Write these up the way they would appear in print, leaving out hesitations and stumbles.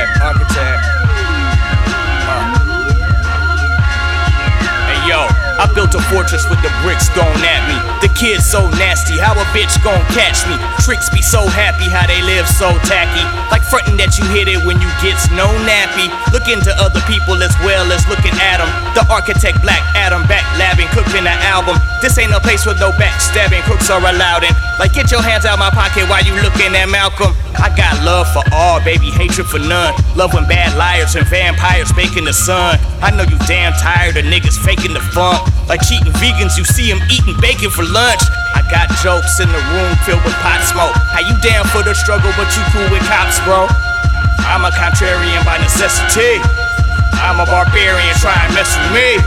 Architect. Hey yo, I built a fortress with the bricks thrown at me. The kid's so nasty, how a bitch gon' catch me? Tricks be so happy, how they live so tacky. Like frontin' that you hit it when you gets no nappy. Looking to other people as well as looking at them. The architect Black Adam back labbing, cooking the album. This ain't a place with no backstabbing, crooks are allowed in. Like get your hands out my pocket while you looking at Malcolm. I got love for all, baby, hatred for none. Love when bad liars and vampires baking the sun. I know you damn tired of niggas faking the funk. Like cheating vegans, you see them eating bacon for lunch. I got jokes in the room filled with pot smoke. How you down for the struggle but you cool with cops, bro? I'm a contrarian by necessity. I'm a barbarian, try and mess with me.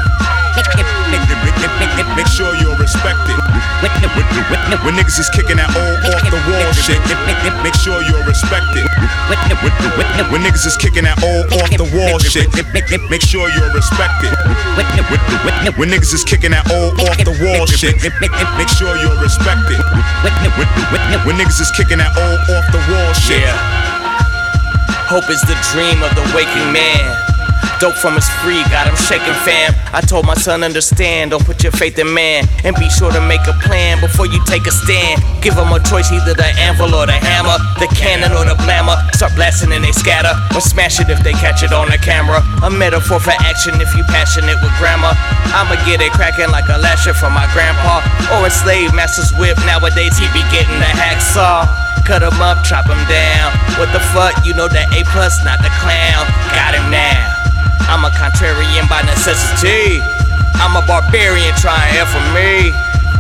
Make sure you're respected. When niggas is kicking that old off the wall shit, make sure you're respected. When niggas is kicking that old off the wall shit, make sure you're respected. When niggas is kicking that old off the wall shit, make sure you're respected. When niggas is kicking that old off the wall shit. Yeah. Hope is the dream of the waking man. Dope from his free, got him shaking fam. I told my son understand, don't put your faith in man. And be sure to make a plan before you take a stand. Give him a choice, either the anvil or the hammer, the cannon or the blammer. Start blasting and they scatter, or smash it if they catch it on the camera. A metaphor for action if you passionate with grammar. I'ma get it cracking like a lasher from my grandpa. Or a slave master's whip, nowadays he be getting the hacksaw. Cut him up, chop him down. What the fuck, you know the A+, not the clown. Got him now. I'm a contrarian by necessity. I'm a barbarian trying F for me.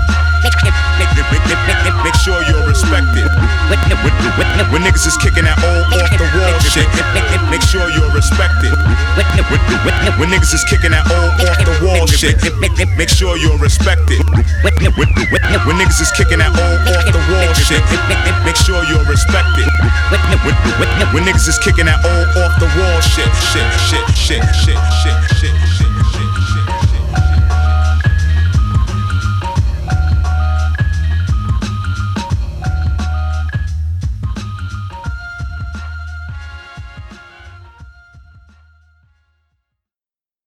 Make sure you're respected. When niggas is kicking that old off the wall shit, make sure you're respected. When niggas is kicking that old off the wall shit, make sure you're respected. When niggas is kicking that old off the wall shit, make sure you're respected. When niggas is kicking that old off the wall shit.